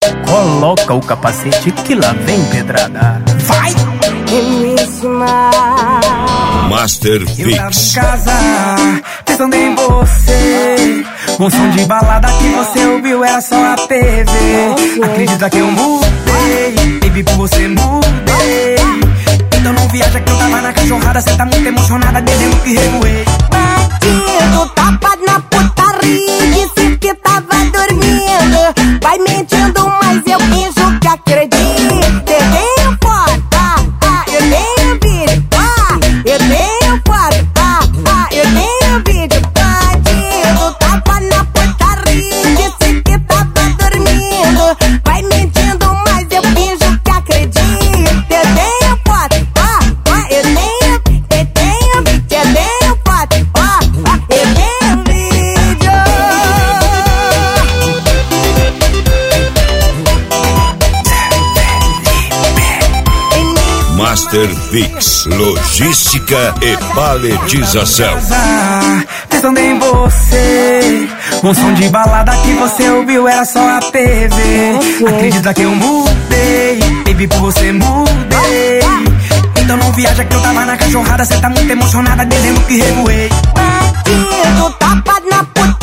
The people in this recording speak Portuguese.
Coloca o capacete que lá vem pedrada. Vai! Master Fix. Eu tava em casa, pensando em você. Um som de balada que você ouviu era só a TV. Acredita que eu mudei, baby, por você mudei. Então não viaja que eu tava na cachorrada. Cê tá muito emocionada, dizendo que revoei. Bandido, tapa na putaria, disse que tava dormindo. Vai mentindo, mas eu finjo que acredito. Eu tenho foto, eu tenho vídeo, eu tenho foto, eu tenho vídeo. Bandido, tapa na putaria, disse que tava dormindo. Vai mentindo, mas eu finjo que acredito. Eu tenho foto, eu tenho foto, eu tenho vídeo. Master Fix, logística e paletização. Pensando em você, um som de balada que você ouviu era só a TV. Acredita que eu mudei, baby, por você mudei. Então não viaja que eu tava na cachorrada. Cê tá muito emocionada, dizendo que revoei. Bandido, tapa na puta.